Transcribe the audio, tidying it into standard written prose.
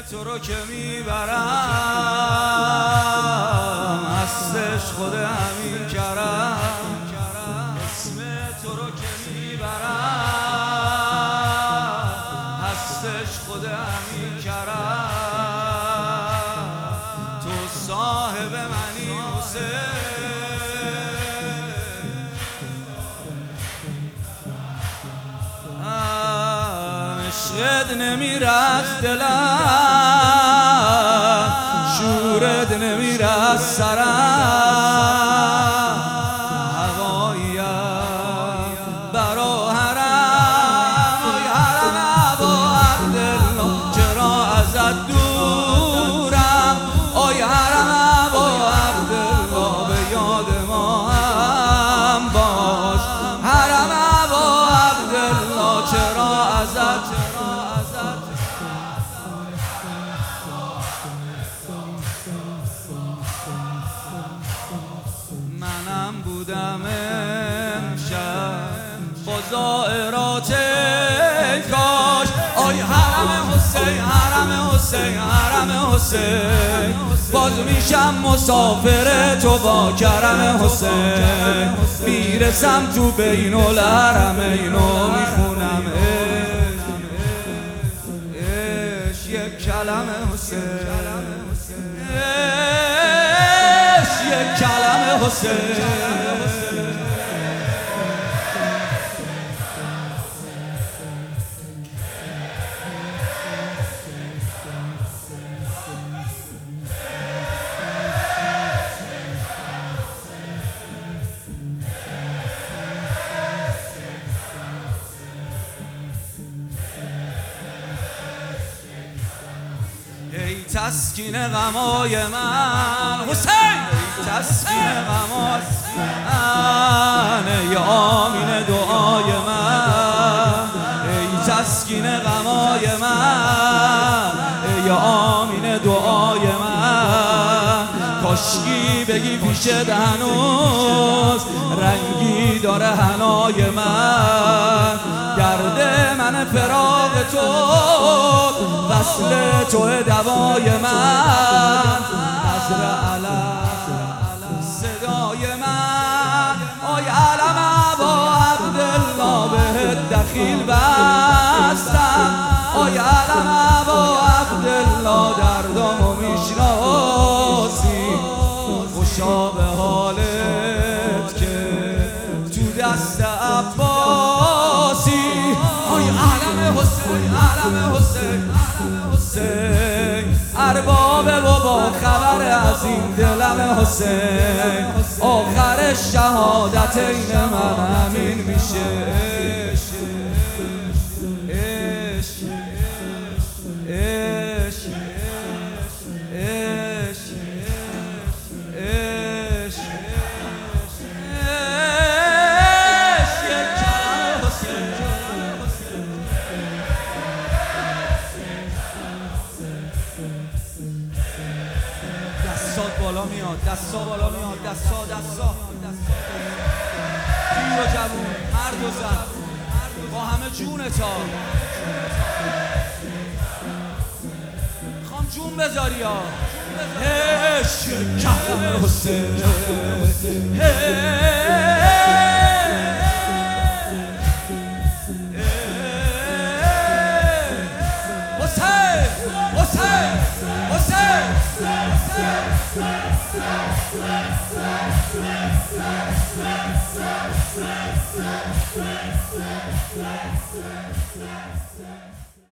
تو رو که میبرم، هستش خود همین کرم. اسم تو رو که میبرم، هستش خود همین کرم. تو صاحب منی حسین، عشقت نمیره از دلم، شورت نمیره از سرم. هواییم برا حرم، آی حرم ابا عبدالله چرا ازت دورم. آی حرم ابا عبدالله به یاد ما هم باش. حرم ابا عبدالله چرا ازت منم بودم امشب با زائرات کاش. آی حرم حسین، حرم حسین، حرم حسین، باز میشم مسافر تو با کرم حسین. میرسم تو بین الحرمین و میخونم عشق یک کلمه حسین، عشق یک کلمه حسین. ای تسکین غمای من حسین، ای تسکین غمای من، ای آمین دعای من. ای تسکین غمای من، ای آمین دعای من. کاشکی بگی پیشت هنوز رنگی داره حنای من. درد من فراق تو، وصل تو دوای من. نظر علم صدای من، آی علم ابا عبدالله بهت دخیل بستم. آی علم ابا عبدالله دردامو میشناسی. خوشا به حالت که تو دست عباسی. آی علم حسین، علم حسین، حسین، ارباب و با خبر از این دلم حسین. آخر شهادت این من همین میشه. دستات بالا میاد، دستا بالا میاد، دستا پیر و جوون، مرد و زن، با همه جونتا میخوام جون بذاری ها. عشق کلم حسین، Hussein.